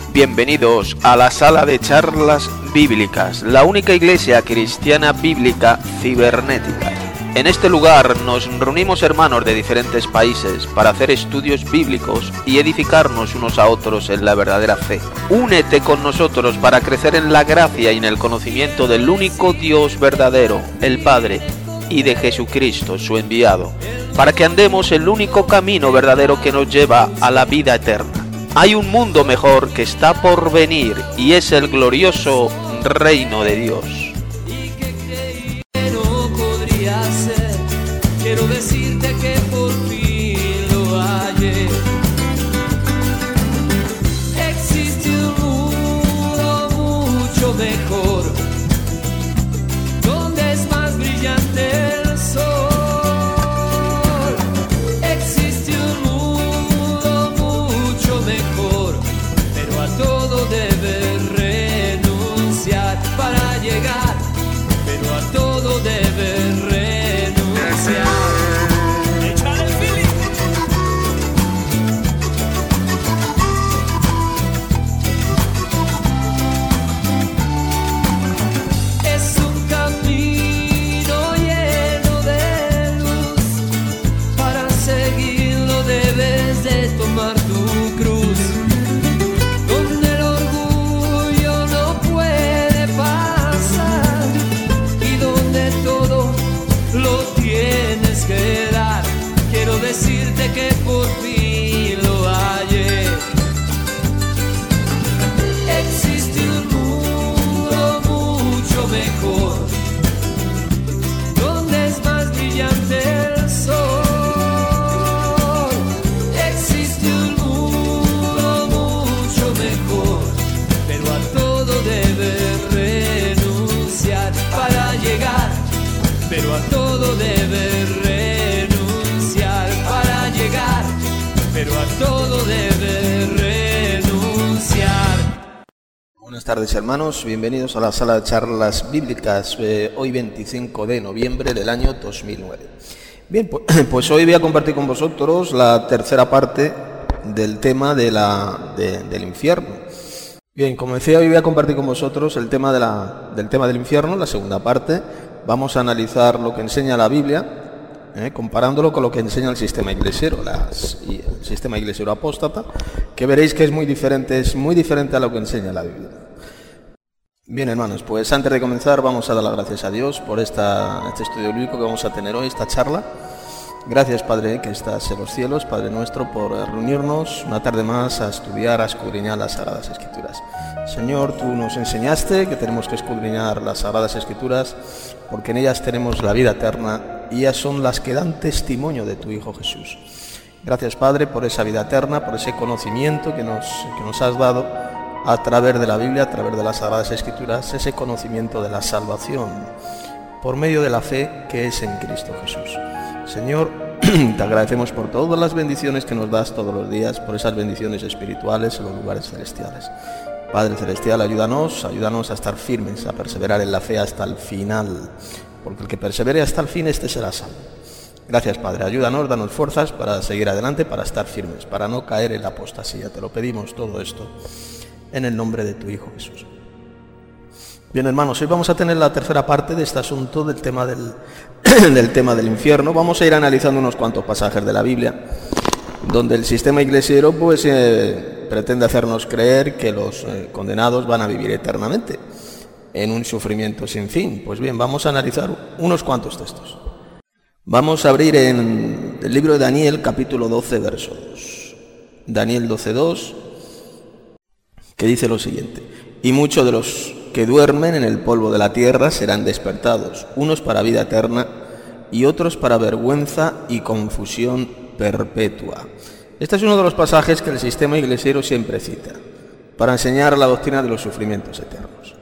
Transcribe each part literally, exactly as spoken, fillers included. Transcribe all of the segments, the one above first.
Bienvenidos a la sala de charlas bíblicas, la única iglesia cristiana bíblica cibernética. En este lugar nos reunimos hermanos de diferentes países para hacer estudios bíblicos y edificarnos unos a otros en la verdadera fe. Únete con nosotros para crecer en la gracia y en el conocimiento del único Dios verdadero, el Padre, y de Jesucristo, su enviado, para que andemos el único camino verdadero que nos lleva a la vida eterna. Hay un mundo mejor que está por venir y es el glorioso reino de Dios. Quiero decirte que por fin lo hallé. Existe un mundo mucho mejor, donde es más brillante el sol. Existe un mundo mucho mejor, pero a todo debes renunciar para llegar, pero a todo debes renunciar. Decirte que por fin lo hallé. Existe un mundo mucho mejor, donde es más brillante el sol. Existe un mundo mucho mejor, pero a todo debes renunciar para llegar, pero a todo debes renunciar. Pero a todo debe renunciar. Buenas tardes, hermanos, bienvenidos a la sala de charlas bíblicas, eh, hoy veinticinco de noviembre del año dos mil nueve. Bien, pues hoy voy a compartir con vosotros la tercera parte del tema de la, de, del infierno. Bien, como decía, hoy voy a compartir con vosotros el tema de la, del tema del infierno, la segunda parte. Vamos a analizar lo que enseña la Biblia, Eh, comparándolo con lo que enseña el sistema iglesiero, las, y el sistema iglesiero apóstata, que veréis que es muy diferente, es muy diferente a lo que enseña la Biblia. Bien, hermanos, pues antes de comenzar vamos a dar las gracias a Dios por esta, este estudio bíblico que vamos a tener hoy, esta charla. Gracias, Padre, que estás en los cielos, Padre nuestro, por reunirnos una tarde más a estudiar, a escudriñar las Sagradas Escrituras. Señor, tú nos enseñaste que tenemos que escudriñar las Sagradas Escrituras porque en ellas tenemos la vida eterna y ellas son las que dan testimonio de tu Hijo Jesús. Gracias, Padre, por esa vida eterna, por ese conocimiento que nos, que nos has dado a través de la Biblia, a través de las Sagradas Escrituras, ese conocimiento de la salvación por medio de la fe que es en Cristo Jesús. Señor, te agradecemos por todas las bendiciones que nos das todos los días, por esas bendiciones espirituales en los lugares celestiales. Padre Celestial, ayúdanos, ayúdanos a estar firmes, a perseverar en la fe hasta el final, porque el que persevere hasta el fin, este será salvo. Gracias, Padre, ayúdanos, danos fuerzas para seguir adelante, para estar firmes, para no caer en la apostasía. Te lo pedimos todo esto en el nombre de tu Hijo Jesús. Bien, hermanos, hoy vamos a tener la tercera parte de este asunto del tema del, del tema del infierno. Vamos a ir analizando unos cuantos pasajes de la Biblia, donde el sistema iglesiero pues eh, pretende hacernos creer que los eh, condenados van a vivir eternamente en un sufrimiento sin fin. Pues bien, vamos a analizar unos cuantos textos. Vamos a abrir en el libro de Daniel, capítulo doce, verso dos. Daniel doce, dos, que dice lo siguiente: y muchos de los que duermen en el polvo de la tierra serán despertados, unos para vida eterna y otros para vergüenza y confusión perpetua. Este es uno de los pasajes que el sistema iglesiero siempre cita para enseñar la doctrina de los sufrimientos eternos.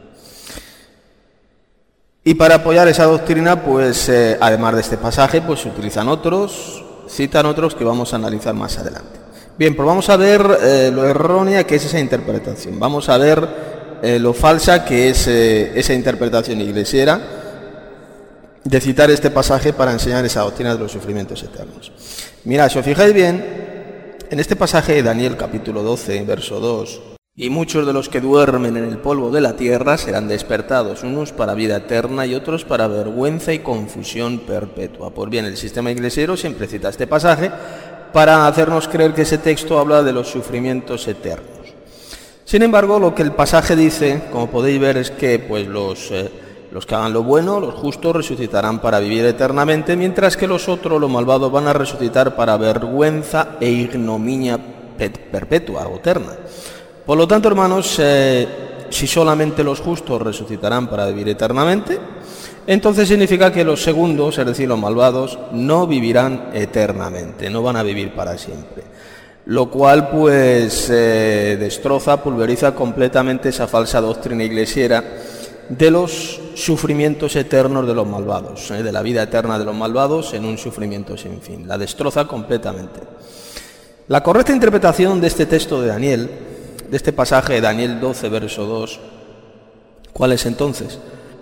Y para apoyar esa doctrina, pues eh, además de este pasaje, pues utilizan otros, citan otros que vamos a analizar más adelante. Bien, pues vamos a ver eh, lo errónea que es esa interpretación. Vamos a ver eh, lo falsa que es eh, esa interpretación iglesiera de citar este pasaje para enseñar esa doctrina de los sufrimientos eternos. Mirad, si os fijáis bien, en este pasaje de Daniel capítulo doce, verso dos, Y muchos de los que duermen en el polvo de la tierra serán despertados, unos para vida eterna y otros para vergüenza y confusión perpetua. Pues bien, el sistema iglesiero siempre cita este pasaje para hacernos creer que ese texto habla de los sufrimientos eternos. Sin embargo, lo que el pasaje dice, como podéis ver, es que pues los, eh, los que hagan lo bueno, los justos, resucitarán para vivir eternamente, mientras que los otros, los malvados, van a resucitar para vergüenza e ignominia perpetua o eterna. Por lo tanto, hermanos, eh, si solamente los justos resucitarán para vivir eternamente, entonces significa que los segundos, es decir, los malvados, no vivirán eternamente, no van a vivir para siempre. Lo cual, pues, eh, destroza, pulveriza completamente esa falsa doctrina iglesiera de los sufrimientos eternos de los malvados, eh, de la vida eterna de los malvados en un sufrimiento sin fin. La destroza completamente. La correcta interpretación de este texto de Daniel, de este pasaje de Daniel doce, verso dos, ¿cuál es entonces?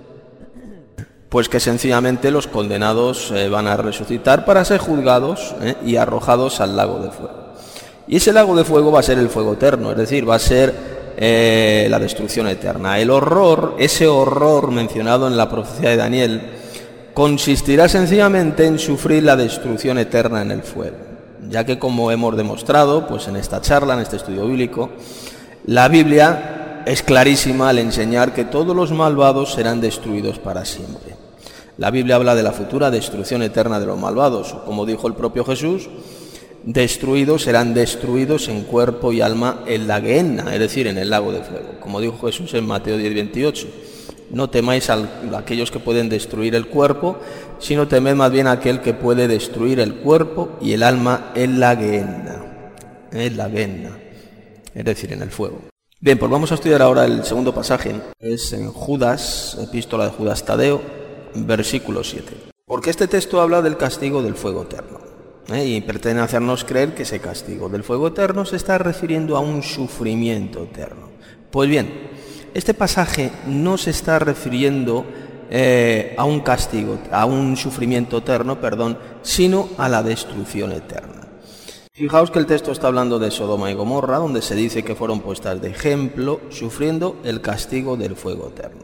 Pues que sencillamente los condenados eh, van a resucitar para ser juzgados eh, y arrojados al lago de fuego. Y ese lago de fuego va a ser el fuego eterno, es decir, va a ser eh, la destrucción eterna. El horror, ese horror mencionado en la profecía de Daniel, consistirá sencillamente en sufrir la destrucción eterna en el fuego, ya que, como hemos demostrado pues en esta charla, en este estudio bíblico, la Biblia es clarísima al enseñar que todos los malvados serán destruidos para siempre. La Biblia habla de la futura destrucción eterna de los malvados, o como dijo el propio Jesús, destruidos serán destruidos en cuerpo y alma en la Gehenna, es decir, en el lago de fuego. Como dijo Jesús en Mateo diez, veintiocho, no temáis a aquellos que pueden destruir el cuerpo, sino temed más bien a aquel que puede destruir el cuerpo y el alma en la Gehenna, en la Gehenna, es decir, en el fuego. Bien, pues vamos a estudiar ahora el segundo pasaje, es en Judas, epístola de Judas Tadeo, versículo siete. Porque este texto habla del castigo del fuego eterno, ¿eh? y pretende hacernos creer que ese castigo del fuego eterno se está refiriendo a un sufrimiento eterno. Pues bien, este pasaje no se está refiriendo eh, a un castigo, a un sufrimiento eterno, perdón, sino a la destrucción eterna. Fijaos que el texto está hablando de Sodoma y Gomorra, donde se dice que fueron puestas de ejemplo, sufriendo el castigo del fuego eterno.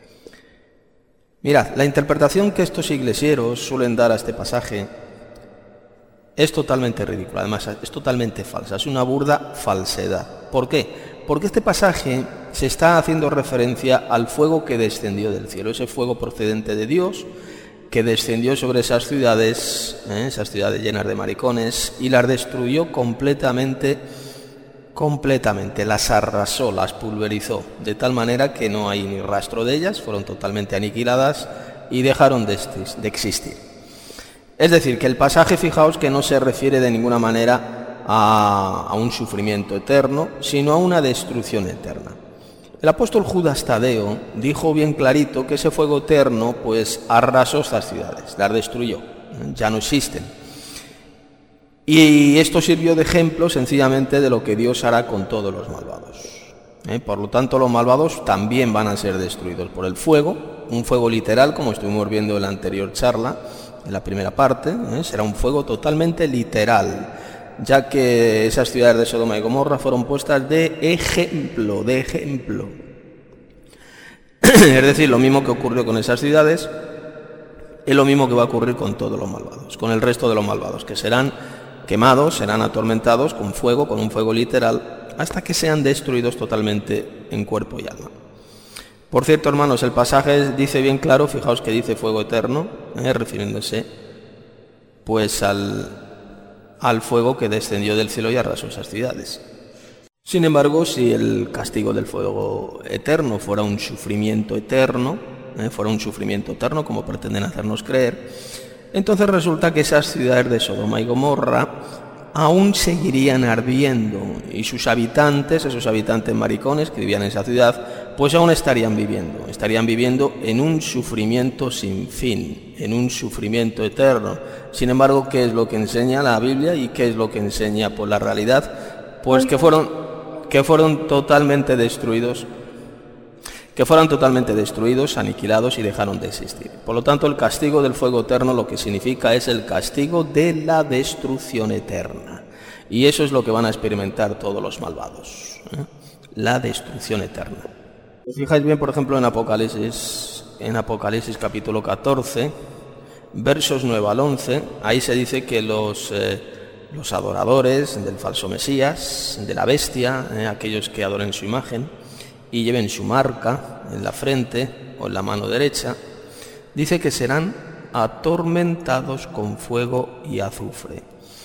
Mirad, la interpretación que estos iglesieros suelen dar a este pasaje es totalmente ridícula, además es totalmente falsa, es una burda falsedad. ¿Por qué? Porque este pasaje se está haciendo referencia al fuego que descendió del cielo, ese fuego procedente de Dios, que descendió sobre esas ciudades, ¿eh? esas ciudades llenas de maricones, y las destruyó completamente, completamente, las arrasó, las pulverizó, de tal manera que no hay ni rastro de ellas, fueron totalmente aniquiladas y dejaron de existir. Es decir, que el pasaje, fijaos que no se refiere de ninguna manera a, a un sufrimiento eterno, sino a una destrucción eterna. El apóstol Judas Tadeo dijo bien clarito que ese fuego eterno pues arrasó estas ciudades, las destruyó, ya no existen. Y esto sirvió de ejemplo sencillamente de lo que Dios hará con todos los malvados. ¿Eh? Por lo tanto, los malvados también van a ser destruidos por el fuego, un fuego literal, como estuvimos viendo en la anterior charla, en la primera parte, ¿eh? será un fuego totalmente literal, ya que esas ciudades de Sodoma y Gomorra fueron puestas de ejemplo, de ejemplo. Es decir, lo mismo que ocurrió con esas ciudades, es lo mismo que va a ocurrir con todos los malvados, con el resto de los malvados, que serán quemados, serán atormentados con fuego, con un fuego literal, hasta que sean destruidos totalmente en cuerpo y alma. Por cierto, hermanos, el pasaje dice bien claro, fijaos que dice fuego eterno, eh, refiriéndose pues al... al fuego que descendió del cielo y arrasó esas ciudades. Sin embargo, si el castigo del fuego eterno fuera un sufrimiento eterno, eh, fuera un sufrimiento eterno, como pretenden hacernos creer, entonces resulta que esas ciudades de Sodoma y Gomorra aún seguirían ardiendo y sus habitantes, esos habitantes maricones que vivían en esa ciudad, pues aún estarían viviendo, estarían viviendo en un sufrimiento sin fin, en un sufrimiento eterno. Sin embargo, ¿qué es lo que enseña la Biblia y qué es lo que enseña por la realidad? Pues que fueron, que fueron totalmente destruidos, que fueron totalmente destruidos, aniquilados y dejaron de existir. Por lo tanto, el castigo del fuego eterno lo que significa es el castigo de la destrucción eterna. Y eso es lo que van a experimentar todos los malvados, ¿eh? la destrucción eterna. Os fijáis bien, por ejemplo, en Apocalipsis, en Apocalipsis capítulo catorce, versos nueve al once, ahí se dice que los, eh, los adoradores del falso Mesías, de la bestia, eh, aquellos que adoren su imagen y lleven su marca en la frente o en la mano derecha, dice que serán atormentados con fuego y azufre.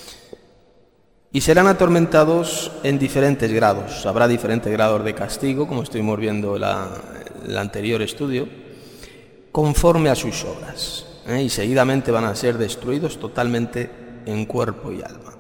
Y serán atormentados en diferentes grados. Habrá diferentes grados de castigo, como estuvimos viendo en el anterior estudio, conforme a sus obras. ¿eh? Y seguidamente van a ser destruidos totalmente en cuerpo y alma.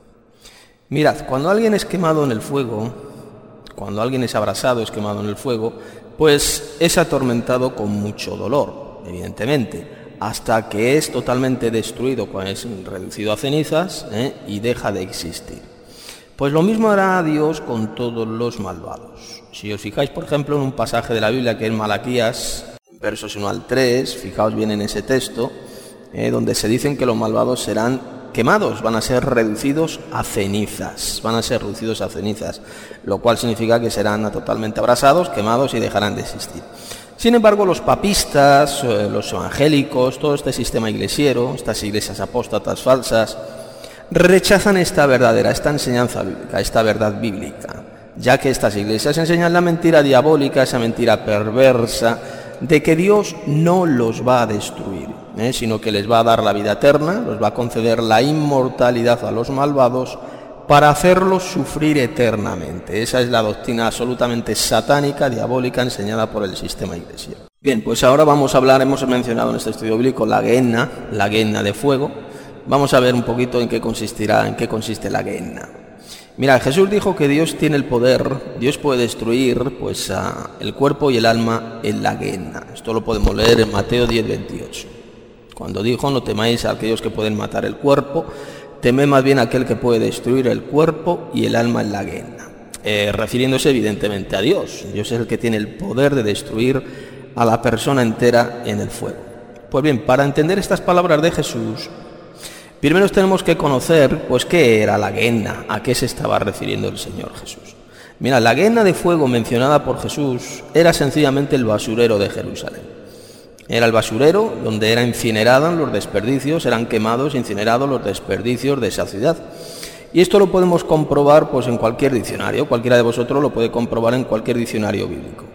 Mirad, cuando alguien es quemado en el fuego, cuando alguien es abrasado, es quemado en el fuego, pues es atormentado con mucho dolor, evidentemente, hasta que es totalmente destruido, cuando es reducido a cenizas ¿eh? y deja de existir. Pues lo mismo hará Dios con todos los malvados. Si os fijáis, por ejemplo, en un pasaje de la Biblia que es Malaquías, versos uno al tres, fijaos bien en ese texto, eh, donde se dicen que los malvados serán quemados, van a ser reducidos a cenizas, van a ser reducidos a cenizas, lo cual significa que serán totalmente abrasados, quemados y dejarán de existir. Sin embargo, los papistas, los evangélicos, todo este sistema iglesiero, estas iglesias apóstatas falsas, rechazan esta verdadera, esta enseñanza bíblica, esta verdad bíblica, ya que estas iglesias enseñan la mentira diabólica, esa mentira perversa, de que Dios no los va a destruir, ¿eh? sino que les va a dar la vida eterna, los va a conceder la inmortalidad a los malvados para hacerlos sufrir eternamente. Esa es la doctrina absolutamente satánica, diabólica, enseñada por el sistema iglesia. Bien, pues ahora vamos a hablar, hemos mencionado en este estudio bíblico la Gehenna, la Gehenna de fuego. Vamos a ver un poquito en qué consistirá, en qué consiste la Gehenna. Mira, Jesús dijo que Dios tiene el poder, Dios puede destruir pues a el cuerpo y el alma en la Gehenna. Esto lo podemos leer en Mateo diez, veintiocho. Cuando dijo, no temáis a aquellos que pueden matar el cuerpo, temed más bien a aquel que puede destruir el cuerpo y el alma en la Gehenna. Eh, refiriéndose evidentemente a Dios. Dios es el que tiene el poder de destruir a la persona entera en el fuego. Pues bien, para entender estas palabras de Jesús, primero tenemos que conocer, pues, qué era la Gehenna, a qué se estaba refiriendo el Señor Jesús. Mira, la Gehenna de fuego mencionada por Jesús era sencillamente el basurero de Jerusalén. Era el basurero donde eran incinerados los desperdicios, eran quemados, incinerados los desperdicios de esa ciudad. Y esto lo podemos comprobar pues en cualquier diccionario, cualquiera de vosotros lo puede comprobar en cualquier diccionario bíblico.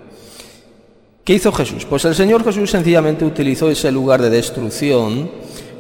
¿Qué hizo Jesús? Pues el Señor Jesús sencillamente utilizó ese lugar de destrucción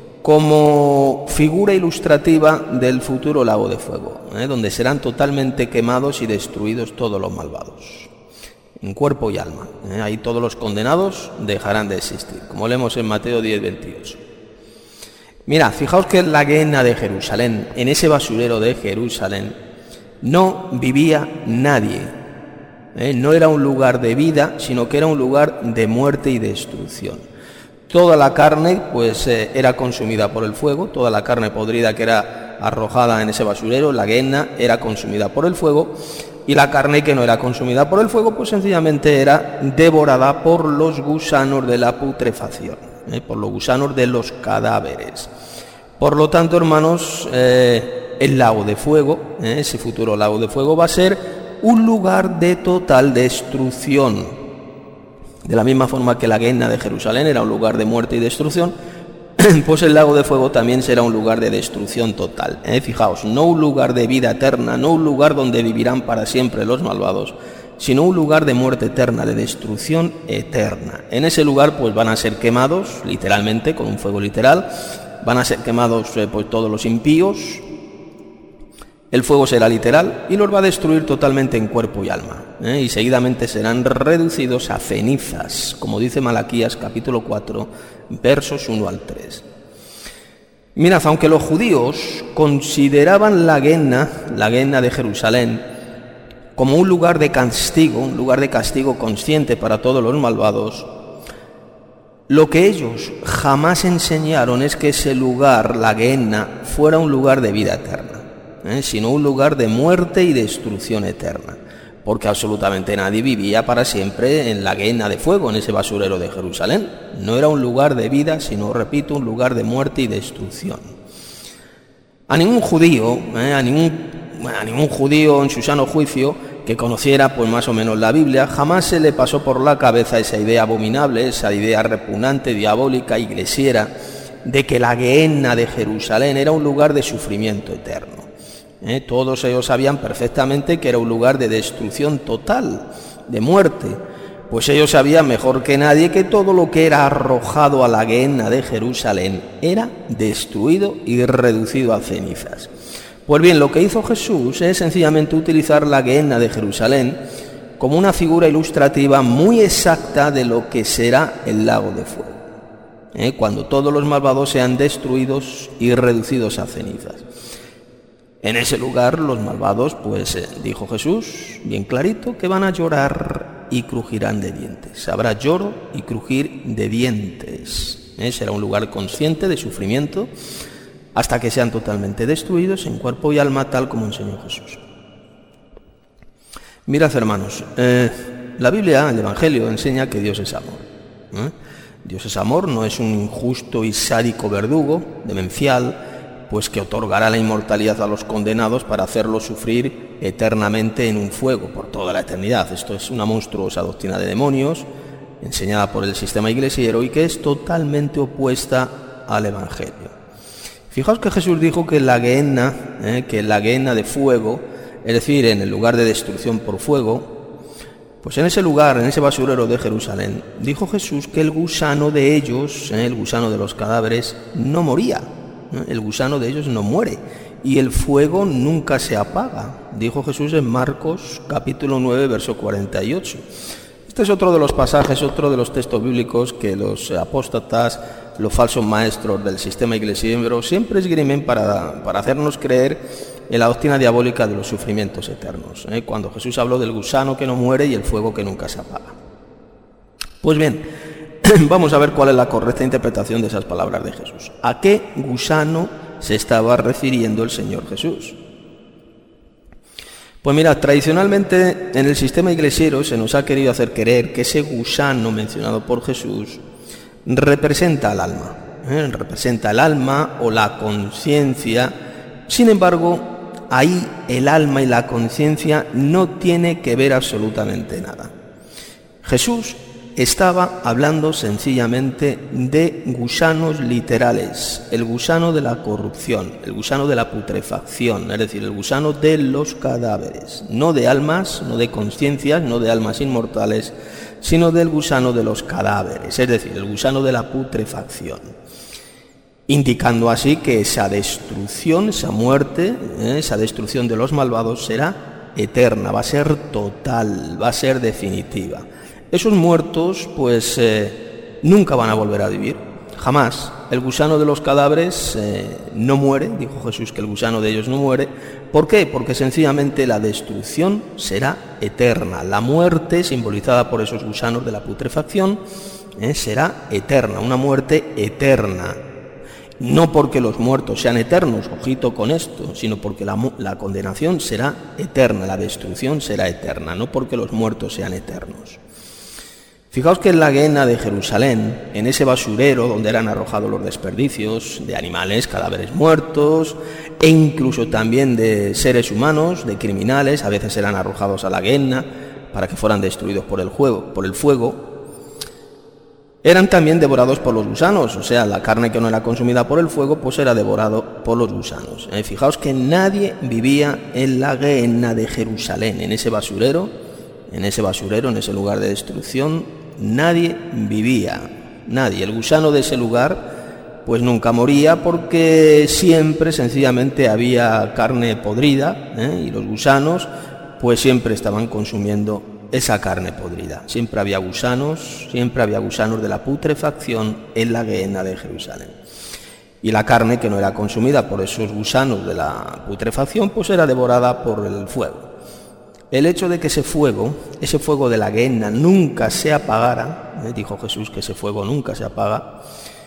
como figura ilustrativa del futuro lago de fuego, ¿eh? donde serán totalmente quemados y destruidos todos los malvados, en cuerpo y alma. ¿eh? Ahí todos los condenados dejarán de existir, como leemos en Mateo diez, veintiocho. Mirad, fijaos que en la Gehenna de Jerusalén, en ese basurero de Jerusalén, no vivía nadie. ¿eh? No era un lugar de vida, sino que era un lugar de muerte y destrucción. Toda la carne pues eh, era consumida por el fuego, toda la carne podrida que era arrojada en ese basurero, la Gehenna, era consumida por el fuego, y la carne que no era consumida por el fuego pues sencillamente era devorada por los gusanos de la putrefacción, ¿eh? por los gusanos de los cadáveres. Por lo tanto, hermanos, eh, el lago de fuego, ¿eh? ese futuro lago de fuego va a ser un lugar de total destrucción. De la misma forma que la Gehenna de Jerusalén era un lugar de muerte y destrucción, pues el lago de fuego también será un lugar de destrucción total. ¿eh? Fijaos, no un lugar de vida eterna, no un lugar donde vivirán para siempre los malvados, sino un lugar de muerte eterna, de destrucción eterna. En ese lugar pues van a ser quemados, literalmente, con un fuego literal, van a ser quemados eh, pues todos los impíos. El fuego será literal y los va a destruir totalmente en cuerpo y alma, ¿eh? y seguidamente serán reducidos a cenizas, como dice Malaquías capítulo cuatro, versos uno al tres. Mirad, aunque los judíos consideraban la Gehenna, la Gehenna de Jerusalén, como un lugar de castigo, un lugar de castigo consciente para todos los malvados, lo que ellos jamás enseñaron es que ese lugar, la Gehenna, fuera un lugar de vida eterna. ¿Eh? sino un lugar de muerte y destrucción eterna, porque absolutamente nadie vivía para siempre en la Gehenna de fuego, en ese basurero de Jerusalén. No era un lugar de vida, sino, repito, un lugar de muerte y destrucción. A ningún judío, ¿eh? a, ningún, a ningún judío en su sano juicio, que conociera pues más o menos la Biblia, jamás se le pasó por la cabeza esa idea abominable, esa idea repugnante, diabólica, iglesiera, de que la Gehenna de Jerusalén era un lugar de sufrimiento eterno. ¿Eh? Todos ellos sabían perfectamente que era un lugar de destrucción total, de muerte, pues ellos sabían mejor que nadie que todo lo que era arrojado a la Gehenna de Jerusalén era destruido y reducido a cenizas. Pues bien, lo que hizo Jesús es sencillamente utilizar la Gehenna de Jerusalén como una figura ilustrativa muy exacta de lo que será el lago de fuego, ¿eh? cuando todos los malvados sean destruidos y reducidos a cenizas. En ese lugar los malvados, pues eh, dijo Jesús, bien clarito, que van a llorar y crujirán de dientes. Habrá lloro y crujir de dientes. ¿Eh? Será un lugar consciente de sufrimiento, hasta que sean totalmente destruidos en cuerpo y alma, tal como enseñó Jesús. Mirad, hermanos, eh, la Biblia, el Evangelio, enseña que Dios es amor. ¿eh? Dios es amor, no es un injusto y sádico verdugo, demencial, pues que otorgará la inmortalidad a los condenados para hacerlos sufrir eternamente en un fuego por toda la eternidad. Esto es una monstruosa doctrina de demonios, enseñada por el sistema iglesiero y que es totalmente opuesta al Evangelio. Fijaos que Jesús dijo que la Gehenna, eh, que la Gehenna de fuego, es decir, en el lugar de destrucción por fuego, pues en ese lugar, en ese basurero de Jerusalén, dijo Jesús que el gusano de ellos, eh, el gusano de los cadáveres, no moría, ¿eh? el gusano de ellos no muere y el fuego nunca se apaga, dijo Jesús en Marcos capítulo nueve, verso cuarenta y ocho. Este es otro de los pasajes, otro de los textos bíblicos que los apóstatas, los falsos maestros del sistema iglesiero siempre esgrimen para, para hacernos creer en la doctrina diabólica de los sufrimientos eternos, ¿eh? cuando Jesús habló del gusano que no muere y el fuego que nunca se apaga. Pues bien, vamos a ver cuál es la correcta interpretación de esas palabras de Jesús. ¿A qué gusano se estaba refiriendo el Señor Jesús? Pues mirad, tradicionalmente en el sistema iglesiero se nos ha querido hacer creer que ese gusano mencionado por Jesús representa al alma, ¿eh? representa el alma o la conciencia. Sin embargo, ahí el alma y la conciencia no tiene que ver absolutamente nada. Jesús estaba hablando sencillamente de gusanos literales, el gusano de la corrupción, el gusano de la putrefacción, es decir, el gusano de los cadáveres, no de almas, no de conciencias, no de almas inmortales, sino del gusano de los cadáveres, es decir, el gusano de la putrefacción, indicando así que esa destrucción, esa muerte, ¿eh? esa destrucción de los malvados será eterna, va a ser total, va a ser definitiva. Esos muertos, pues, eh, nunca van a volver a vivir, jamás. El gusano de los cadáveres eh, no muere, dijo Jesús que el gusano de ellos no muere. ¿Por qué? Porque sencillamente la destrucción será eterna. La muerte, simbolizada por esos gusanos de la putrefacción, eh, será eterna, una muerte eterna. No porque los muertos sean eternos, ojito con esto, sino porque la, la condenación será eterna, la destrucción será eterna, no porque los muertos sean eternos. Fijaos que en la Gehenna de Jerusalén, en ese basurero donde eran arrojados los desperdicios de animales, cadáveres muertos, e incluso también de seres humanos, de criminales, a veces eran arrojados a la Gehenna para que fueran destruidos por el fuego, por el fuego, eran también devorados por los gusanos, o sea, la carne que no era consumida por el fuego, pues era devorado por los gusanos. Eh, fijaos que nadie vivía en la Gehenna de Jerusalén, en ese basurero, en ese basurero, en ese lugar de destrucción, nadie vivía, nadie. El gusano de ese lugar pues nunca moría porque siempre sencillamente había carne podrida, ¿eh? y los gusanos pues siempre estaban consumiendo esa carne podrida. Siempre había gusanos, siempre había gusanos de la putrefacción en la Gehenna de Jerusalén. Y la carne que no era consumida por esos gusanos de la putrefacción pues era devorada por el fuego. El hecho de que ese fuego, ese fuego de la Gehenna nunca se apagara, ¿eh? dijo Jesús que ese fuego nunca se apaga,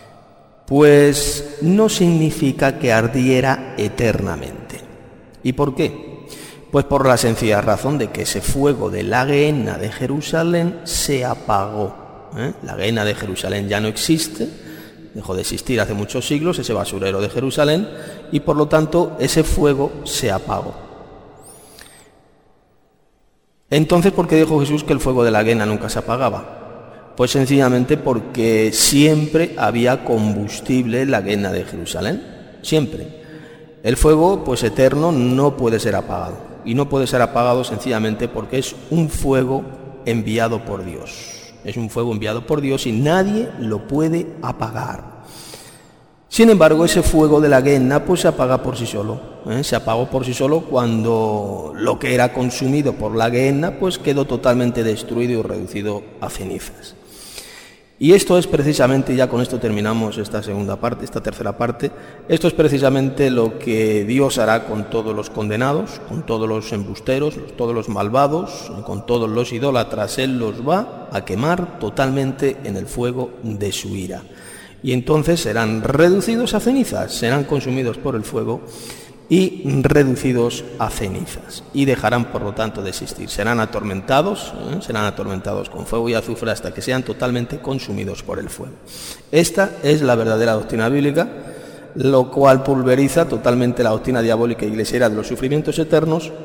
pues no significa que ardiera eternamente. ¿Y por qué? Pues por la sencilla razón de que ese fuego de la Gehenna de Jerusalén se apagó. ¿eh? La Gehenna de Jerusalén ya no existe, dejó de existir hace muchos siglos, ese basurero de Jerusalén, y por lo tanto ese fuego se apagó. Entonces, ¿por qué dijo Jesús que el fuego de la guena nunca se apagaba? Pues sencillamente porque siempre había combustible en la guena de Jerusalén, siempre. El fuego, pues eterno, no puede ser apagado, y no puede ser apagado sencillamente porque es un fuego enviado por Dios. Es un fuego enviado por Dios y nadie lo puede apagar. Sin embargo, ese fuego de la guena pues se apaga por sí solo. ¿eh? Se apagó por sí solo cuando lo que era consumido por la guena pues quedó totalmente destruido y reducido a cenizas. Y esto es precisamente, ya con esto terminamos esta segunda parte, esta tercera parte, esto es precisamente lo que Dios hará con todos los condenados, con todos los embusteros, todos los malvados, con todos los idólatras. Él los va a quemar totalmente en el fuego de su ira. Y entonces serán reducidos a cenizas, serán consumidos por el fuego y reducidos a cenizas. Y dejarán, por lo tanto, de existir. Serán atormentados, ¿eh? serán atormentados con fuego y azufre hasta que sean totalmente consumidos por el fuego. Esta es la verdadera doctrina bíblica, lo cual pulveriza totalmente la doctrina diabólica e iglesiera de los sufrimientos eternos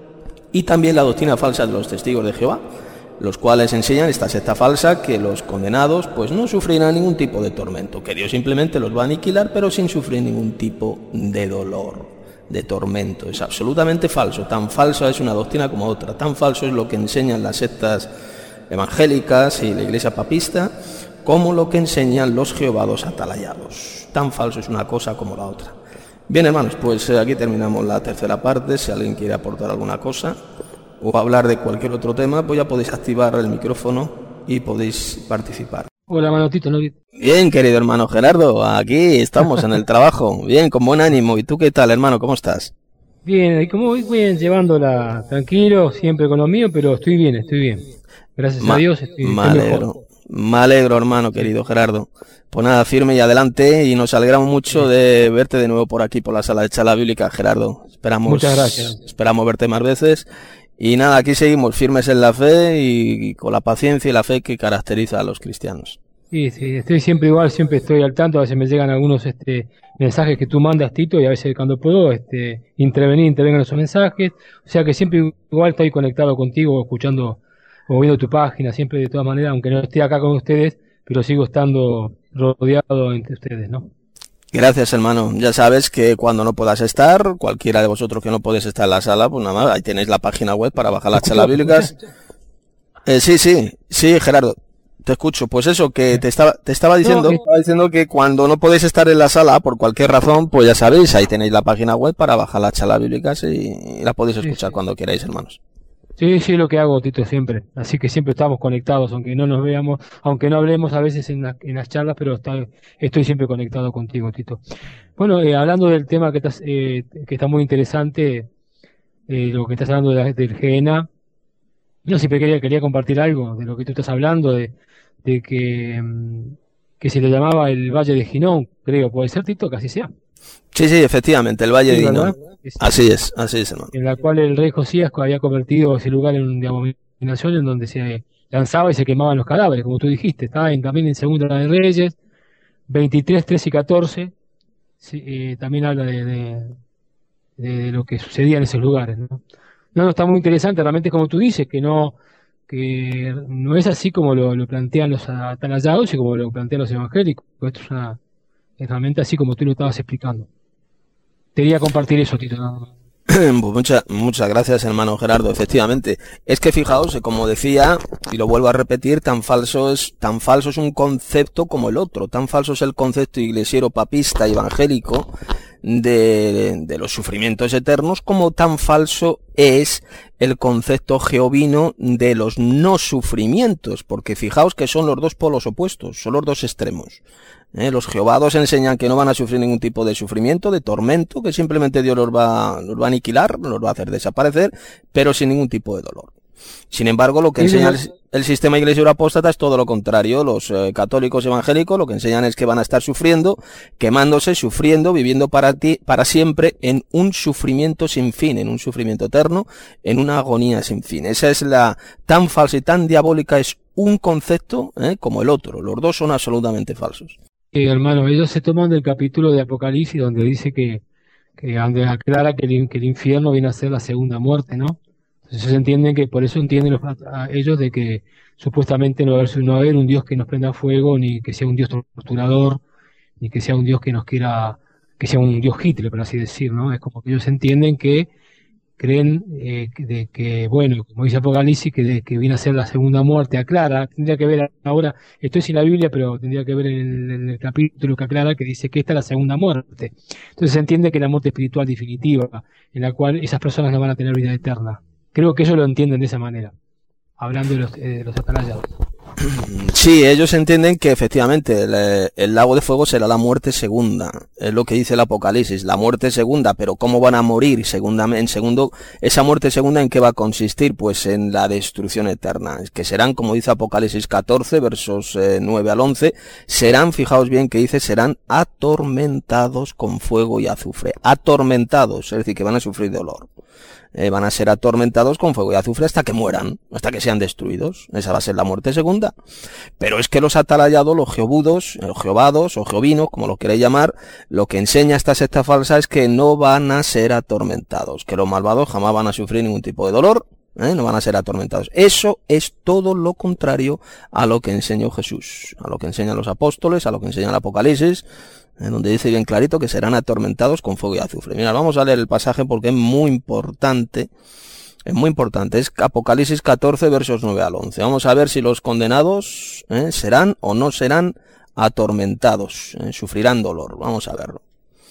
y también la doctrina falsa de los testigos de Jehová, los cuales enseñan esta secta falsa que los condenados pues no sufrirán ningún tipo de tormento, que Dios simplemente los va a aniquilar pero sin sufrir ningún tipo de dolor, de tormento. Es absolutamente falso, tan falsa es una doctrina como otra, tan falso es lo que enseñan las sectas evangélicas y la iglesia papista como lo que enseñan los jehovados atalayados. Tan falso es una cosa como la otra. Bien, hermanos, pues aquí terminamos la tercera parte. Si alguien quiere aportar alguna cosa o hablar de cualquier otro tema, pues ya podéis activar el micrófono y podéis participar. Hola, Manotito, ¿no? Bien, querido hermano Gerardo, aquí estamos en el trabajo, bien, con buen ánimo. ¿Y tú qué tal, hermano? ¿Cómo estás? Bien, y como voy bien, llevándola tranquilo, siempre con lo mío, pero estoy bien, estoy bien. Gracias Ma- a Dios estoy, me estoy alegro, mejor. me alegro, hermano querido Gerardo. Pues nada, firme y adelante, y nos alegramos mucho de verte de nuevo por aquí, por la sala de charla bíblica, Gerardo. Esperamos, Muchas gracias. Esperamos verte más veces. Y nada, aquí seguimos firmes en la fe y, y con la paciencia y la fe que caracteriza a los cristianos. Sí, sí, estoy siempre igual, siempre estoy al tanto, a veces me llegan algunos este mensajes que tú mandas, Tito, y a veces cuando puedo este intervenir, intervengan esos mensajes, o sea que siempre igual estoy conectado contigo, escuchando o viendo tu página, siempre de todas maneras, aunque no esté acá con ustedes, pero sigo estando rodeado entre ustedes, ¿no? Gracias, hermano. Ya sabes que cuando no puedas estar, cualquiera de vosotros que no podéis estar en la sala, pues nada más, ahí tenéis la página web para bajar las charlas bíblicas. Eh, sí, sí, sí, Gerardo, te escucho. Pues eso, que te estaba, te estaba diciendo, No, eh, estaba diciendo que cuando no podéis estar en la sala, por cualquier razón, pues ya sabéis, ahí tenéis la página web para bajar las charlas bíblicas y, y las podéis Sí, escuchar sí. cuando queráis, hermanos. Sí, sí, es lo que hago, Tito, siempre. Así que siempre estamos conectados, aunque no nos veamos, aunque no hablemos a veces en, la- en las charlas, pero está- estoy siempre conectado contigo, Tito. Bueno, eh, hablando del tema que, estás, eh, que está muy interesante, eh, lo que estás hablando de la- del G N A, yo siempre quería, quería compartir algo de lo que tú estás hablando, de, de que, mm, que se le llamaba el Valle de Ginón, creo, puede ser, Tito, que así sea. Sí, sí, efectivamente, el Valle Sí, de ¿verdad? Hinnom. Es- Así es, así es, hermano. en la cual el rey Josías había convertido ese lugar en un de abominación en donde se lanzaba y se quemaban los cadáveres, como tú dijiste. Estaba en, también en Segunda de Reyes, veintitrés, trece y catorce. Sí, eh, también habla de, de, de- de lo que sucedía en esos lugares, ¿no? No, no, está muy interesante, realmente como tú dices, que no, que no es así como lo, lo plantean los atalayados y como lo plantean los evangélicos. Esto es, una, es realmente así como tú lo estabas explicando. Quería compartir eso, Tito, nada más. Pues muchas, muchas gracias, hermano Gerardo. Efectivamente, es que fijaos, eh, como decía, y lo vuelvo a repetir, tan falso es, tan falso es un concepto como el otro, tan falso es el concepto iglesiero, papista, evangélico, de, de los sufrimientos eternos, como tan falso es el concepto jehovino de los no sufrimientos, porque fijaos que son los dos polos opuestos, son los dos extremos. ¿Eh? Los jehovados enseñan que no van a sufrir ningún tipo de sufrimiento, de tormento, que simplemente Dios los va, los va a aniquilar, los va a hacer desaparecer, pero sin ningún tipo de dolor. Sin embargo, lo que enseña el, el sistema iglesiero apóstata es todo lo contrario. Los eh, católicos evangélicos lo que enseñan es que van a estar sufriendo, quemándose, sufriendo, viviendo para ti, para siempre en un sufrimiento sin fin, en un sufrimiento eterno, en una agonía sin fin. Esa es la tan falsa y tan diabólica, es un concepto eh, como el otro. Los dos son absolutamente falsos. Sí, hermano, ellos se toman del capítulo de Apocalipsis donde dice que, que donde aclara que el, in- que el infierno viene a ser la segunda muerte, ¿no? Entonces entienden que, por eso entienden los, a ellos de que supuestamente no va a haber, no va a haber un Dios que nos prenda fuego, ni que sea un Dios torturador, ni que sea un Dios que nos quiera, que sea un Dios Hitler, por así decir, ¿no? Es como que ellos entienden que creen eh, que- de que, bueno, como dice Apocalipsis, que, de- que viene a ser la segunda muerte, aclara, tendría que ver ahora, estoy sin la Biblia, pero tendría que ver en el, en el capítulo que aclara que dice que esta es la segunda muerte. Entonces se entiende que es la muerte espiritual definitiva, en la cual esas personas no van a tener vida eterna. Creo que ellos lo entienden de esa manera, hablando de los, eh, de los atalayados. Sí, ellos entienden que efectivamente el, eh, el lago de fuego será la muerte segunda, es lo que dice el Apocalipsis, la muerte segunda, pero ¿cómo van a morir segunda, en segundo? Esa muerte segunda, ¿en qué va a consistir? Pues en la destrucción eterna, que serán, como dice Apocalipsis catorce, versos eh, nueve al once, serán, fijaos bien que dice, serán atormentados con fuego y azufre, atormentados, es decir, que van a sufrir dolor. Eh, van a ser atormentados con fuego y azufre hasta que mueran, hasta que sean destruidos. Esa va a ser la muerte segunda. Pero es que los atalayados, los jeobudos, los jeovados o jeovinos, como lo queréis llamar, lo que enseña esta secta falsa es que no van a ser atormentados, que los malvados jamás van a sufrir ningún tipo de dolor, ¿eh? No van a ser atormentados. Eso es todo lo contrario a lo que enseñó Jesús, a lo que enseñan los apóstoles, a lo que enseña el Apocalipsis, en donde dice bien clarito que serán atormentados con fuego y azufre. Mira, vamos a leer el pasaje porque es muy importante, es muy importante, es Apocalipsis catorce, versos nueve al once. Vamos a ver si los condenados ¿eh? serán o no serán atormentados, ¿eh? sufrirán dolor. Vamos a verlo,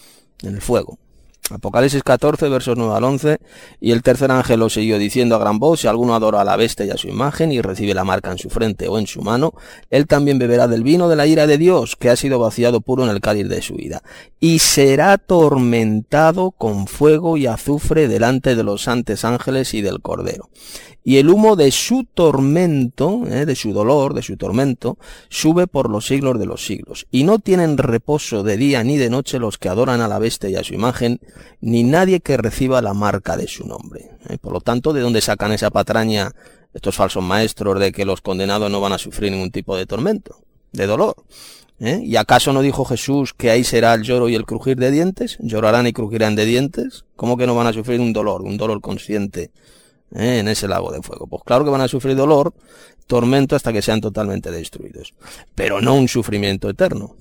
en el fuego. Apocalipsis catorce, versos nueve al once, y el tercer ángel lo siguió diciendo a gran voz, si alguno adora a la bestia y a su imagen, y recibe la marca en su frente o en su mano, él también beberá del vino de la ira de Dios, que ha sido vaciado puro en el cáliz de su ira, y será atormentado con fuego y azufre delante de los santos ángeles y del Cordero. Y el humo de su tormento, eh, de su dolor, de su tormento, sube por los siglos de los siglos. Y no tienen reposo de día ni de noche los que adoran a la bestia y a su imagen, ni nadie que reciba la marca de su nombre. Eh, por lo tanto, ¿de dónde sacan esa patraña estos falsos maestros de que los condenados no van a sufrir ningún tipo de tormento, de dolor? ¿Eh? ¿Y acaso no dijo Jesús que ahí será el lloro y el crujir de dientes? ¿Llorarán y crujirán de dientes? ¿Cómo que no van a sufrir un dolor, un dolor consciente? ¿Eh? En ese lago de fuego. Pues claro que van a sufrir dolor, tormento hasta que sean totalmente destruidos, pero no un sufrimiento eterno.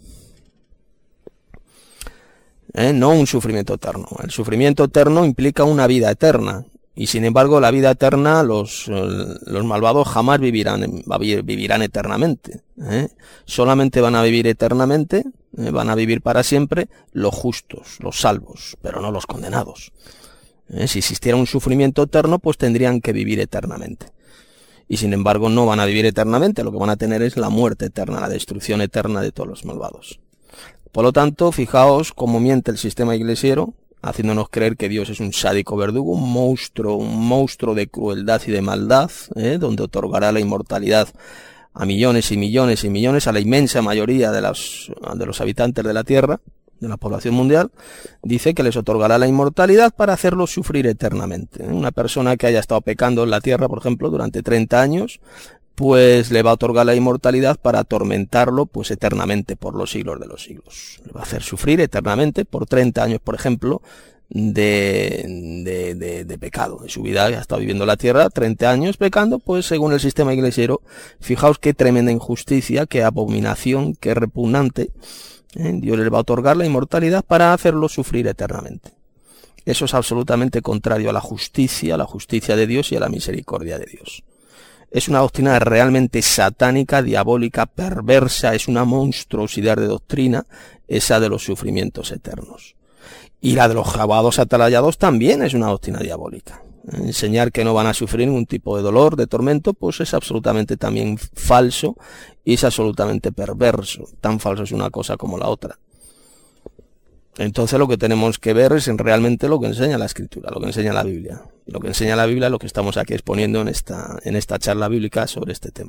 ¿Eh? No un sufrimiento eterno. El sufrimiento eterno implica una vida eterna, y sin embargo la vida eterna, los, los malvados jamás vivirán, vivirán eternamente. ¿Eh? Solamente van a vivir eternamente, ¿eh? van a vivir para siempre los justos, los salvos, pero no los condenados. ¿Eh? Si existiera un sufrimiento eterno, pues tendrían que vivir eternamente. Y sin embargo no van a vivir eternamente, lo que van a tener es la muerte eterna, la destrucción eterna de todos los malvados. Por lo tanto, fijaos cómo miente el sistema iglesiero, haciéndonos creer que Dios es un sádico verdugo, un monstruo, un monstruo de crueldad y de maldad, ¿eh? donde otorgará la inmortalidad a millones y millones y millones, a la inmensa mayoría de los, de los habitantes de la Tierra, de la población mundial. Dice que les otorgará la inmortalidad para hacerlos sufrir eternamente. Una persona que haya estado pecando en la tierra, por ejemplo, durante treinta años, pues le va a otorgar la inmortalidad para atormentarlo pues eternamente por los siglos de los siglos. Le va a hacer sufrir eternamente por treinta años, por ejemplo, de, de, de, de pecado, de su vida, que ha estado viviendo la tierra, treinta años pecando, pues según el sistema iglesiero, fijaos qué tremenda injusticia, qué abominación, qué repugnante. ¿Eh? Dios les va a otorgar la inmortalidad para hacerlo sufrir eternamente. Eso es absolutamente contrario a la justicia, a la justicia de Dios y a la misericordia de Dios. Es una doctrina realmente satánica, diabólica, perversa, es una monstruosidad de doctrina, esa de los sufrimientos eternos. Y la de los jeovados atalayados también es una doctrina diabólica. Enseñar que no van a sufrir ningún tipo de dolor, de tormento, pues es absolutamente también falso y es absolutamente perverso. Tan falso es una cosa como la otra. Entonces lo que tenemos que ver es en realmente lo que enseña la Escritura, lo que enseña la Biblia. Y lo que enseña la Biblia es lo que estamos aquí exponiendo en esta, en esta charla bíblica sobre este tema.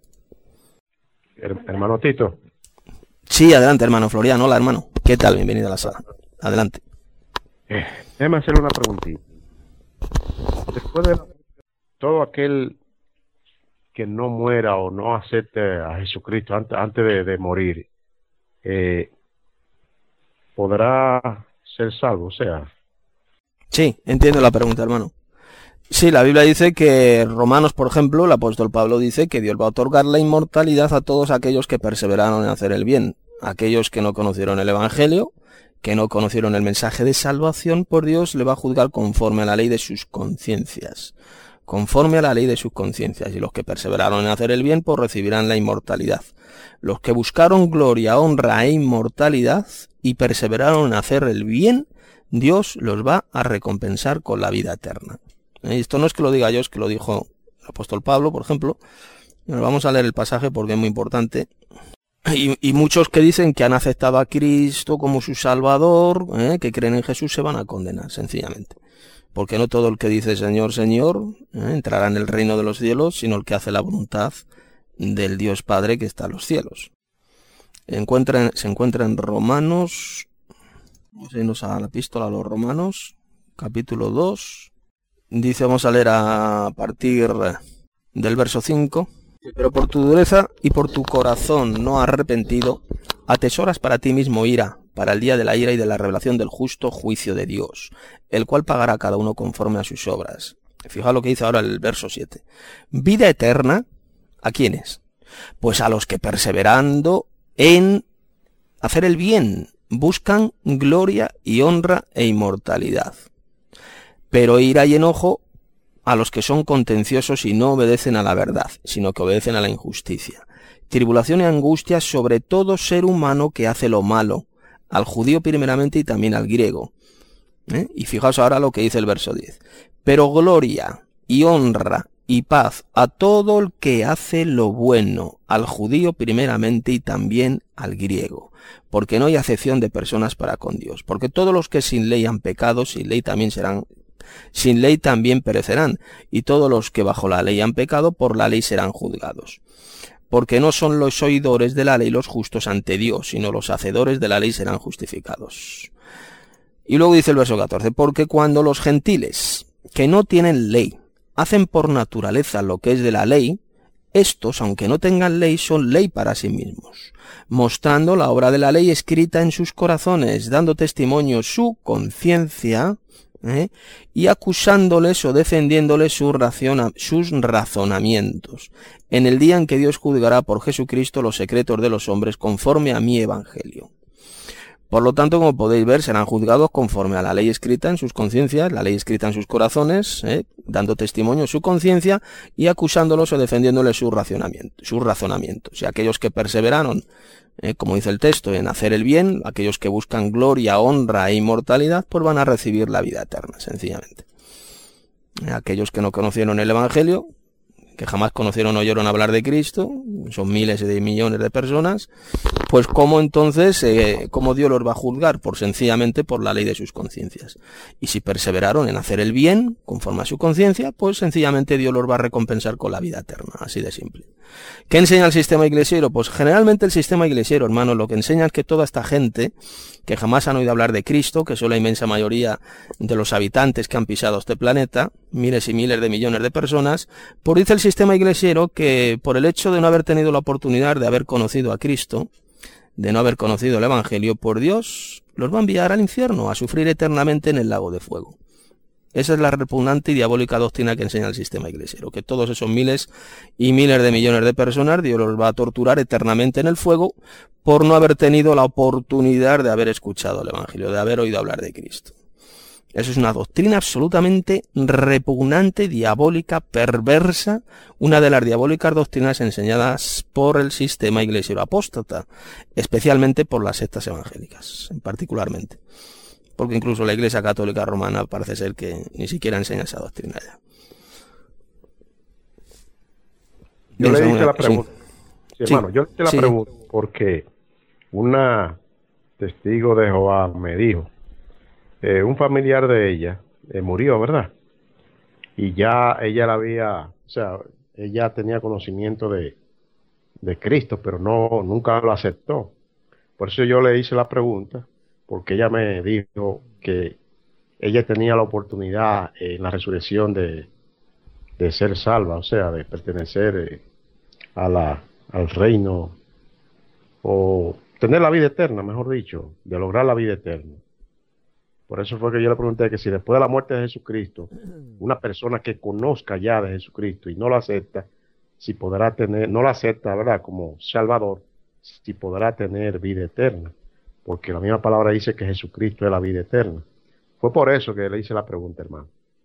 Hermano Tito. Sí, adelante, hermano Floriano. Hola, hermano. ¿Qué tal? Bienvenido a la sala. Adelante. Eh, déjame hacerle una preguntita. Después de todo aquel que no muera o no acepte a Jesucristo antes, antes de, de morir, eh, ¿podrá ser salvo? O sea... Sí, entiendo la pregunta, hermano. Sí, la Biblia dice que Romanos, por ejemplo, el apóstol Pablo dice que Dios va a otorgar la inmortalidad a todos aquellos que perseveraron en hacer el bien, aquellos que no conocieron el Evangelio, que no conocieron el mensaje de salvación, por Dios le va a juzgar conforme a la ley de sus conciencias, conforme a la ley de sus conciencias, y los que perseveraron en hacer el bien, pues recibirán la inmortalidad. Los que buscaron gloria, honra e inmortalidad y perseveraron en hacer el bien, Dios los va a recompensar con la vida eterna. Esto no es que lo diga yo, es que lo dijo el apóstol Pablo, por ejemplo. Nos vamos a leer el pasaje porque es muy importante. Y, y muchos que dicen que han aceptado a Cristo como su Salvador, ¿eh? que creen en Jesús, se van a condenar, sencillamente. Porque no todo el que dice Señor, Señor, ¿eh? entrará en el reino de los cielos, sino el que hace la voluntad del Dios Padre que está en los cielos. Encuentra, se encuentra en Romanos, vamos a irnos a la epístola a los Romanos, capítulo dos. Dice, vamos a leer a partir del verso cinco. Pero por tu dureza y por tu corazón no arrepentido, atesoras para ti mismo ira, para el día de la ira y de la revelación del justo juicio de Dios, el cual pagará a cada uno conforme a sus obras. Fijaos lo que dice ahora el verso siete. Vida eterna, ¿a quiénes? Pues a los que perseverando en hacer el bien, buscan gloria y honra e inmortalidad. Pero ira y enojo a los que son contenciosos y no obedecen a la verdad, sino que obedecen a la injusticia. Tribulación y angustia sobre todo ser humano que hace lo malo, al judío primeramente y también al griego. ¿Eh? Y fijaos ahora lo que dice el verso diez. Pero gloria y honra y paz a todo el que hace lo bueno, al judío primeramente y también al griego. Porque no hay acepción de personas para con Dios. Porque todos los que sin ley han pecado, sin ley también serán Sin ley también perecerán, y todos los que bajo la ley han pecado, por la ley serán juzgados. Porque no son los oidores de la ley los justos ante Dios, sino los hacedores de la ley serán justificados. Y luego dice el verso catorce, porque cuando los gentiles, que no tienen ley, hacen por naturaleza lo que es de la ley, estos, aunque no tengan ley, son ley para sí mismos, mostrando la obra de la ley escrita en sus corazones, dando testimonio su conciencia, ¿Eh? y acusándoles o defendiéndoles su raciona, sus razonamientos, en el día en que Dios juzgará por Jesucristo los secretos de los hombres conforme a mi evangelio. Por lo tanto, como podéis ver, serán juzgados conforme a la ley escrita en sus conciencias, la ley escrita en sus corazones, ¿eh? dando testimonio su conciencia y acusándolos o defendiéndoles sus razonamientos, sus razonamientos. Y aquellos que perseveraron, Eh, como dice el texto, en hacer el bien, aquellos que buscan gloria, honra e inmortalidad, pues van a recibir la vida eterna, sencillamente. Eh, aquellos que no conocieron el Evangelio, que jamás conocieron o oyeron hablar de Cristo, son miles de millones de personas, pues cómo entonces, eh, cómo Dios los va a juzgar, por sencillamente por la ley de sus conciencias. Y si perseveraron en hacer el bien, conforme a su conciencia, pues sencillamente Dios los va a recompensar con la vida eterna, así de simple. ¿Qué enseña el sistema iglesiero? Pues generalmente el sistema iglesiero, hermanos, lo que enseña es que toda esta gente, que jamás han oído hablar de Cristo, que son la inmensa mayoría de los habitantes que han pisado este planeta, miles y miles de millones de personas, pues dice el sistema iglesiero que por el hecho de no haber tenido la oportunidad de haber conocido a Cristo, de no haber conocido el Evangelio, por Dios los va a enviar al infierno, a sufrir eternamente en el lago de fuego. Esa es la repugnante y diabólica doctrina que enseña el sistema iglesiero, que todos esos miles y miles de millones de personas Dios los va a torturar eternamente en el fuego por no haber tenido la oportunidad de haber escuchado el Evangelio, de haber oído hablar de Cristo. Eso es una doctrina absolutamente repugnante, diabólica, perversa, una de las diabólicas doctrinas enseñadas por el sistema iglesiero apóstata, especialmente por las sectas evangélicas, particularmente. Porque incluso la Iglesia Católica Romana parece ser que ni siquiera enseña esa doctrina ya. Yo Bien, le hice una, la pregunta, sí. sí, hermano, yo le hice la Sí. pregunta porque una testigo de Jehová me dijo, eh, un familiar de ella eh, murió, ¿verdad? Y ya ella la había, o sea, ella tenía conocimiento de, de Cristo, pero no, nunca lo aceptó. Por eso yo le hice la pregunta, porque ella me dijo que ella tenía la oportunidad en la resurrección de, de ser salva, o sea, de pertenecer eh, a la, al reino, o tener la vida eterna, mejor dicho, de lograr la vida eterna. Por eso fue que yo le pregunté que si después de la muerte de Jesucristo, una persona que conozca ya de Jesucristo y no lo acepta, si podrá tener, no lo acepta, ¿verdad?, como Salvador, si podrá tener vida eterna. Porque la misma palabra dice que Jesucristo es la vida eterna. Fue por eso que le hice la pregunta, hermano.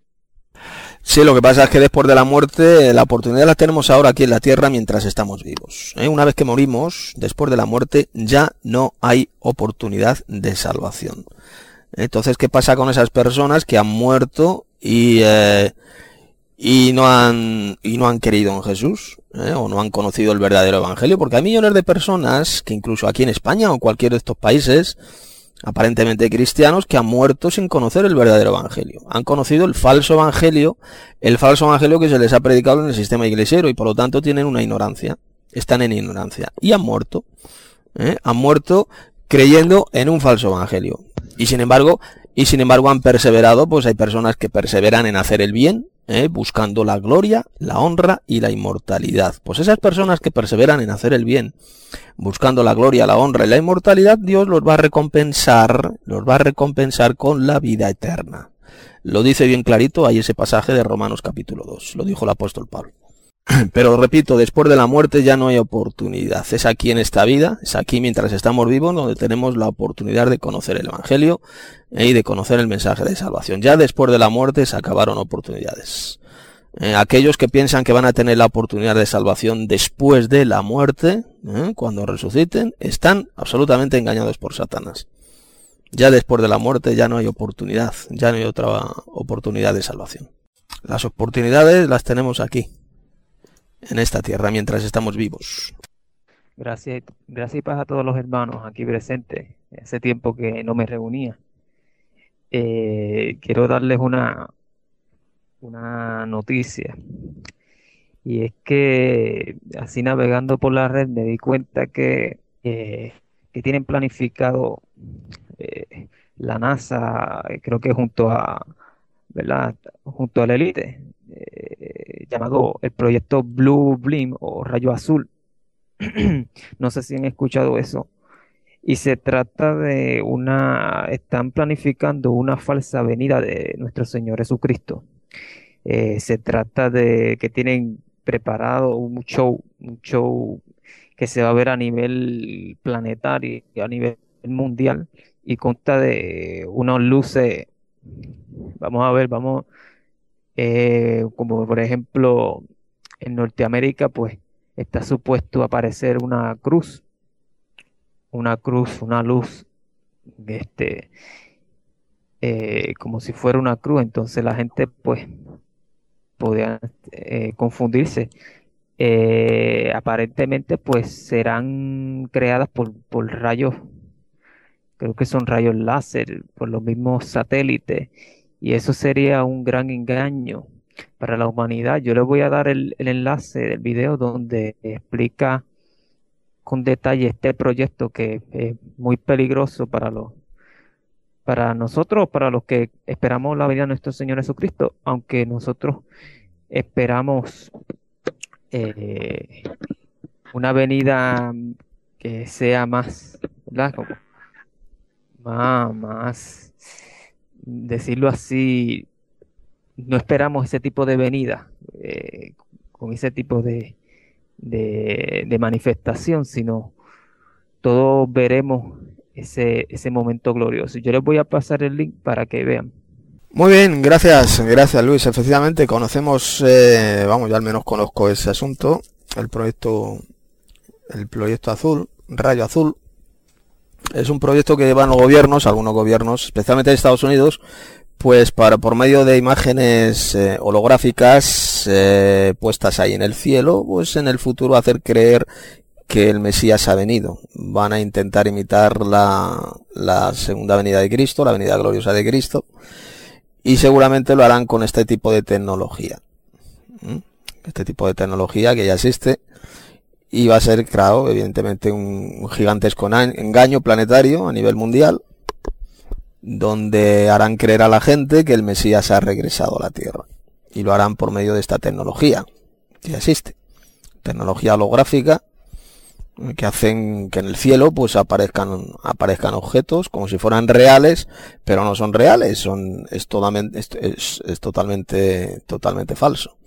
Sí, lo que pasa es que después de la muerte, la oportunidad la tenemos ahora aquí en la tierra mientras estamos vivos. ¿eh? Una vez que morimos, después de la muerte, ya no hay oportunidad de salvación. Entonces, ¿qué pasa con esas personas que han muerto y, eh, y, no, han, y no han creído en Jesús? ¿eh? O no han conocido el verdadero evangelio. Porque hay millones de personas que incluso aquí en España o cualquier de estos países aparentemente cristianos que han muerto sin conocer el verdadero evangelio. Han conocido el falso evangelio, el falso evangelio que se les ha predicado en el sistema iglesiero y por lo tanto tienen una ignorancia, están en ignorancia y han muerto, ¿eh? han muerto creyendo en un falso evangelio. Y sin embargo, y sin embargo han perseverado, pues hay personas que perseveran en hacer el bien, ¿eh? buscando la gloria, la honra y la inmortalidad. Pues esas personas que perseveran en hacer el bien, buscando la gloria, la honra y la inmortalidad, Dios los va a recompensar, los va a recompensar con la vida eterna. Lo dice bien clarito ahí ese pasaje de Romanos capítulo dos, lo dijo el apóstol Pablo. Pero repito, después de la muerte ya no hay oportunidad. Es aquí en esta vida, es aquí mientras estamos vivos donde tenemos la oportunidad de conocer el evangelio y de conocer el mensaje de salvación. Ya después de la muerte se acabaron oportunidades. Eh, aquellos que piensan que van a tener la oportunidad de salvación después de la muerte, eh, cuando resuciten, están absolutamente engañados por Satanás. Ya después de la muerte ya no hay oportunidad, ya no hay otra oportunidad de salvación. Las oportunidades las tenemos aquí, en esta tierra, mientras estamos vivos. Gracias, gracias y paz a todos los hermanos aquí presentes. Hace tiempo que no me reunía. Eh, quiero darles una, una noticia. Y es que así navegando por la red me di cuenta que, eh, que tienen planificado eh, la NASA, creo que junto a, ¿verdad? junto a la élite, eh, llamado el proyecto Blue Beam o Rayo Azul. No sé si han escuchado eso. Y se trata de una, están planificando una falsa venida de nuestro Señor Jesucristo. Eh, se trata de que tienen preparado un show, un show que se va a ver a nivel planetario, a nivel mundial, y consta de unas luces, vamos a ver, vamos, eh, como por ejemplo en Norteamérica, pues está supuesto a aparecer una cruz, una cruz, una luz, este, eh, como si fuera una cruz. Entonces la gente pues podía eh, confundirse. Eh, aparentemente pues serán creadas por, por rayos, creo que son rayos láser, por los mismos satélites, y eso sería un gran engaño para la humanidad. Yo les voy a dar el, el enlace del video donde explica con detalle este proyecto, que es muy peligroso para los para nosotros, para los que esperamos la venida de nuestro Señor Jesucristo, aunque nosotros esperamos eh, una venida que sea más, ¿verdad? Como más, más, decirlo así, no esperamos ese tipo de venida, eh, con ese tipo de, de, de manifestación, sino todos veremos ese, ese momento glorioso. Yo les voy a pasar el link para que vean. Muy bien, gracias, gracias Luis. Efectivamente, conocemos, eh, vamos, yo al menos conozco ese asunto, el proyecto, el proyecto azul, Rayo Azul. Es un proyecto que llevan los gobiernos, algunos gobiernos, especialmente de Estados Unidos, pues para por medio de imágenes eh, holográficas eh, puestas ahí en el cielo, pues en el futuro hacer creer que el Mesías ha venido. Van a intentar imitar la, la segunda venida de Cristo, la venida gloriosa de Cristo, y seguramente lo harán con este tipo de tecnología. ¿Mm? Este tipo de tecnología que ya existe, y va a ser, claro, evidentemente un, un gigantesco engaño planetario a nivel mundial, donde harán creer a la gente que el Mesías ha regresado a la Tierra, y lo harán por medio de esta tecnología que ya existe, tecnología holográfica, que hacen que en el cielo pues aparezcan aparezcan objetos como si fueran reales, pero no son reales, son es totalmente es, es, es totalmente totalmente falso.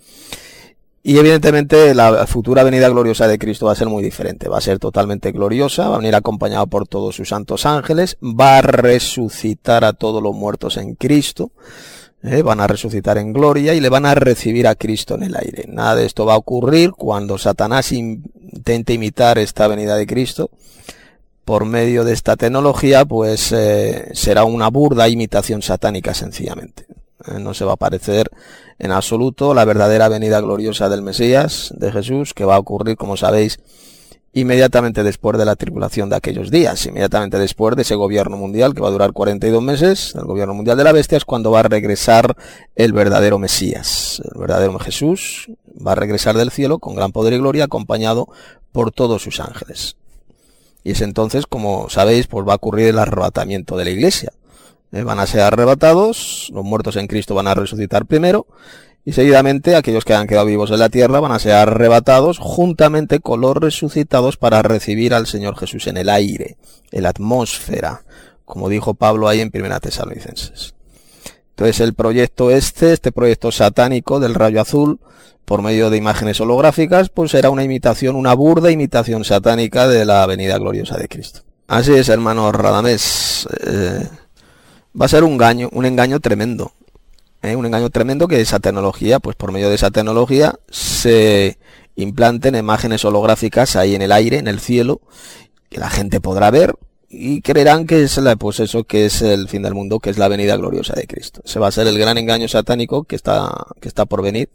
Y evidentemente la futura venida gloriosa de Cristo va a ser muy diferente, va a ser totalmente gloriosa, va a venir acompañado por todos sus santos ángeles, va a resucitar a todos los muertos en Cristo, eh, van a resucitar en gloria y le van a recibir a Cristo en el aire. Nada de esto va a ocurrir cuando Satanás intente imitar esta venida de Cristo. Por medio de esta tecnología, pues eh, será una burda imitación satánica sencillamente. Eh, no se va a parecer en absoluto la verdadera venida gloriosa del Mesías, de Jesús, que va a ocurrir, como sabéis, inmediatamente después de la tribulación de aquellos días, inmediatamente después de ese gobierno mundial que va a durar cuarenta y dos meses, el gobierno mundial de la bestia, es cuando va a regresar el verdadero Mesías, el verdadero Jesús, va a regresar del cielo con gran poder y gloria, acompañado por todos sus ángeles. Y es entonces, como sabéis, pues va a ocurrir el arrebatamiento de la iglesia. Eh, van a ser arrebatados, los muertos en Cristo van a resucitar primero, y seguidamente aquellos que han quedado vivos en la tierra van a ser arrebatados juntamente con los resucitados para recibir al Señor Jesús en el aire, en la atmósfera, como dijo Pablo ahí en Primera Tesalonicenses. Entonces el proyecto este, este proyecto satánico del rayo azul, por medio de imágenes holográficas, pues era una imitación, una burda imitación satánica de la venida gloriosa de Cristo. Así es, hermano Radamés, eh, va a ser un engaño, un engaño tremendo. ¿Eh? Un engaño tremendo que esa tecnología, pues por medio de esa tecnología se implanten imágenes holográficas ahí en el aire, en el cielo, que la gente podrá ver y creerán que es la, pues eso, que es el fin del mundo, que es la venida gloriosa de Cristo. Ese va a ser el gran engaño satánico que está, que está por venir.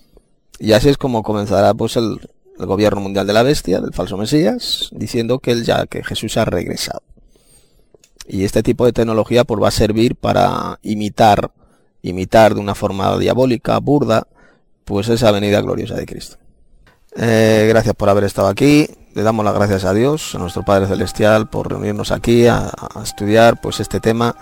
Y así es como comenzará pues el, el gobierno mundial de la bestia, del falso Mesías, diciendo que él ya, que Jesús ha regresado. Y este tipo de tecnología pues va a servir para imitar imitar de una forma diabólica, burda, pues esa venida gloriosa de Cristo. Eh, gracias por haber estado aquí, le damos las gracias a Dios, a nuestro Padre Celestial, por reunirnos aquí a, a estudiar pues este tema,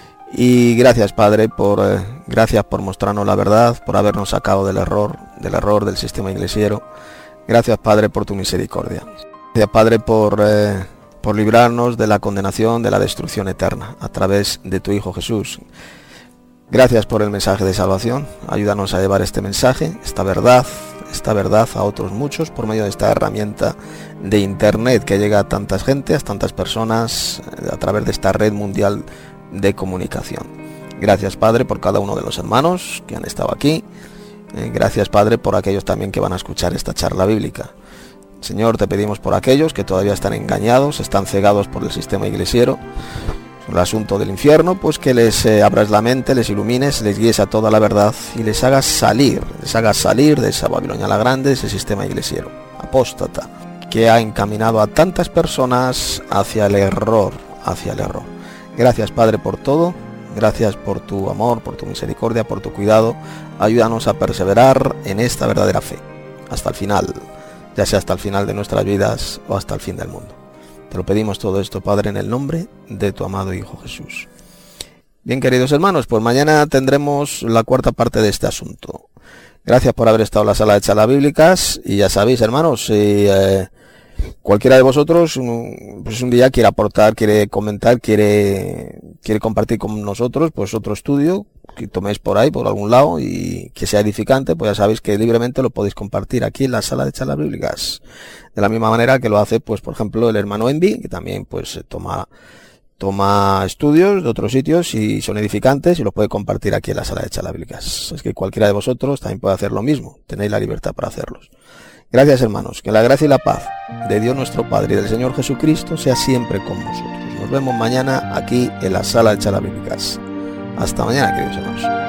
y gracias Padre, por eh, gracias por mostrarnos la verdad, por habernos sacado del error, del error del sistema iglesiero. Gracias Padre por tu misericordia. Gracias Padre por, eh, por librarnos de la condenación, de la destrucción eterna, a través de tu Hijo Jesús. Gracias por el mensaje de salvación, ayúdanos a llevar este mensaje, esta verdad, esta verdad a otros muchos por medio de esta herramienta de internet que llega a tantas gente, a tantas personas, a través de esta red mundial de comunicación. Gracias Padre por cada uno de los hermanos que han estado aquí, gracias Padre por aquellos también que van a escuchar esta charla bíblica. Señor, te pedimos por aquellos que todavía están engañados, están cegados por el sistema iglesiero, el asunto del infierno, pues que les eh, abras la mente, les ilumines, les guíes a toda la verdad y les hagas salir, les hagas salir de esa Babilonia la grande, de ese sistema iglesiero, apóstata, que ha encaminado a tantas personas hacia el error, hacia el error. Gracias Padre por todo, gracias por tu amor, por tu misericordia, por tu cuidado, ayúdanos a perseverar en esta verdadera fe, hasta el final, ya sea hasta el final de nuestras vidas o hasta el fin del mundo. Te lo pedimos todo esto, Padre, en el nombre de tu amado Hijo Jesús. Bien, queridos hermanos, pues mañana tendremos la cuarta parte de este asunto. Gracias por haber estado en la sala de charlas bíblicas. Y ya sabéis, hermanos, si eh, cualquiera de vosotros pues un día quiere aportar, quiere comentar, quiere, quiere compartir con nosotros pues otro estudio que toméis por ahí, por algún lado, y que sea edificante, pues ya sabéis que libremente lo podéis compartir aquí en la sala de charlas bíblicas. De la misma manera que lo hace, pues por ejemplo, el hermano Envy, que también pues toma, toma estudios de otros sitios y son edificantes y los puede compartir aquí en la sala de charlas bíblicas. Es que cualquiera de vosotros también puede hacer lo mismo, tenéis la libertad para hacerlos. Gracias hermanos, que la gracia y la paz de Dios nuestro Padre y del Señor Jesucristo sea siempre con vosotros. Nos vemos mañana aquí en la sala de charlas bíblicas. Hasta mañana, queridos hermanos.